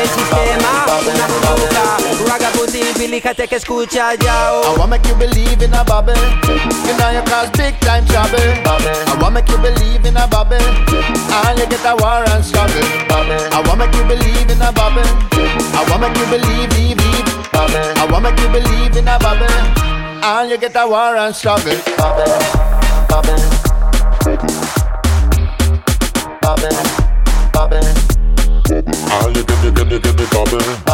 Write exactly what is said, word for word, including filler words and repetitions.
el sistema. Una burbuja, ragamuffin, bilíjate que escucha ya. I wanna make you believe in a bubble. You know you cause big time trouble. I wanna make you believe in a bubble. And you get a war and struggle. I wanna make you believe in a bubble. I wanna make you believe, believe, believe. I wanna make you believe in a bubble. And you get a war and struggle. Bubble, bubble, bubble, bubble. All you get, you get, you get the bubble.